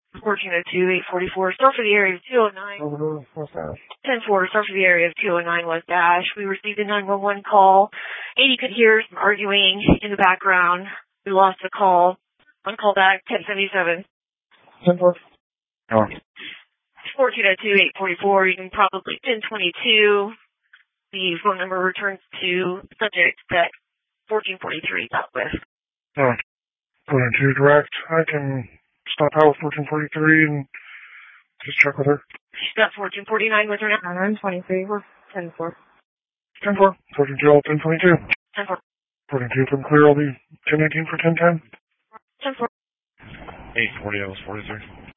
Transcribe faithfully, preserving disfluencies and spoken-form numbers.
fourteen oh two, eight forty-four, start for the area of two oh nine. Over to West Dash. ten four, start for the area of two oh nine West Dash. We received a nine one one call. eighty could hear some arguing in the background. We lost the call. On call back, ten seventy-seven. ten four. Oh. fourteen oh two, eight forty-four, you can probably ten twenty-two. The phone number returns to subject that fourteen forty-three Southwest. Alright. fourteen two direct. I can stop out with fourteen forty-three and just check with her. She's got fourteen forty-nine with her now. nine twenty-three, we're ten four. ten four. fourteen two, all ten twenty-two. ten four. fourteen two from clear, I'll be ten eighteen for ten ten. ten four. eight forty, I was forty-three.